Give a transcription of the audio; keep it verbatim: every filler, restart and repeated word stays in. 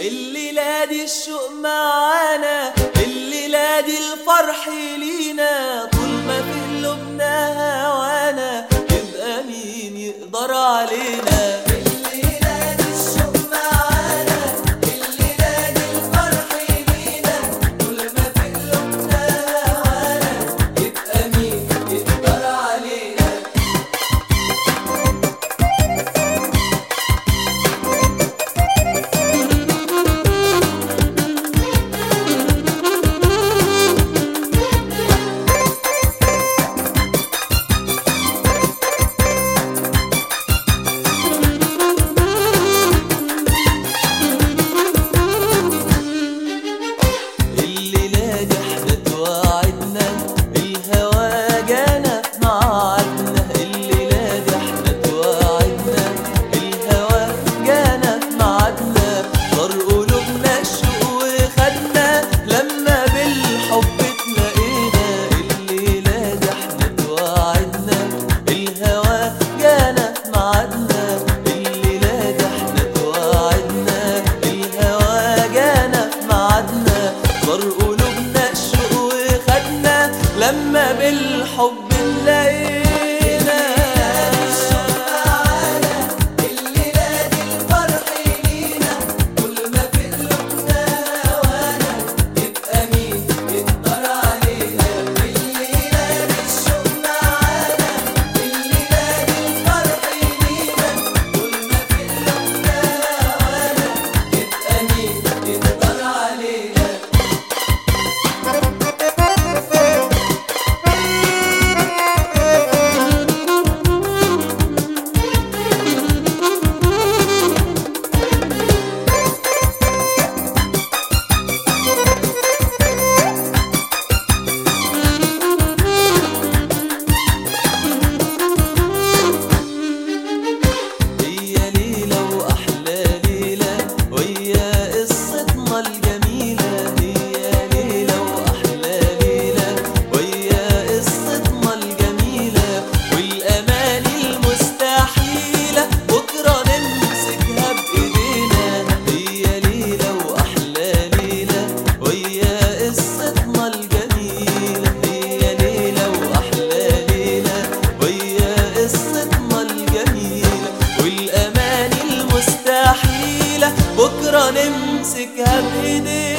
الليلة دي الشوق معانا، الليلة دي الفرح لينا، طول ما في قلوبنا هوانا يبقى مين يقدر علينا. الليلة دي الشوق معانا، الليلة دي الفرح لينا، طول ما في قلوبنا هوانا يبقى مين يقدر علينا. لما بالحب نلاقينا الشوق معانا، الليلة دي الفرح لينا، كل ما في قلوبنا هوانا يبقى مين يقدر علينا. الليلة دي الشوق معانا، الليلة دي الفرح لينا، كل ما في قلوبنا هوانا يبقى مين يقدر علينا. بكرة نمسكها بإيدينا.